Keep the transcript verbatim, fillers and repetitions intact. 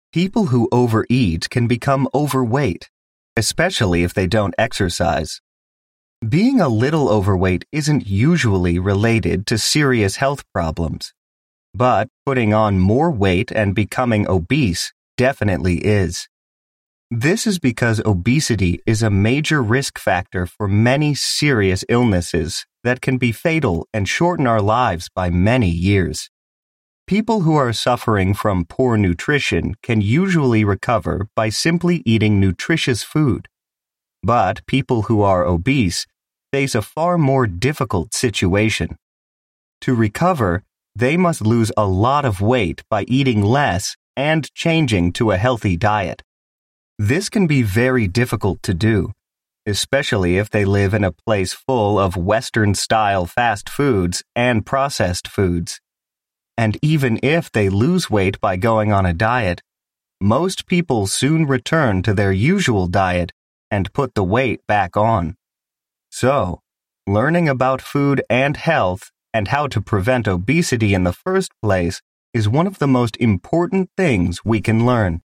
People who overeat can become overweight, especially if they don't exercise. Being a little overweight isn't usually related to serious health problems, but putting on more weight and becoming obese definitely is. This is because obesity is a major risk factor for many serious illnesses that can be fatal and shorten our lives by many years. People who are suffering from poor nutrition can usually recover by simply eating nutritious food. But people who are obese face a far more difficult situation. To recover, they must lose a lot of weight by eating less and changing to a healthy diet. This can be very difficult to do, especially if they live in a place full of Western-style fast foods and processed foods. And even if they lose weight by going on a diet, most people soon return to their usual diet and put the weight back on. So, learning about food and health and how to prevent obesity in the first place is one of the most important things we can learn.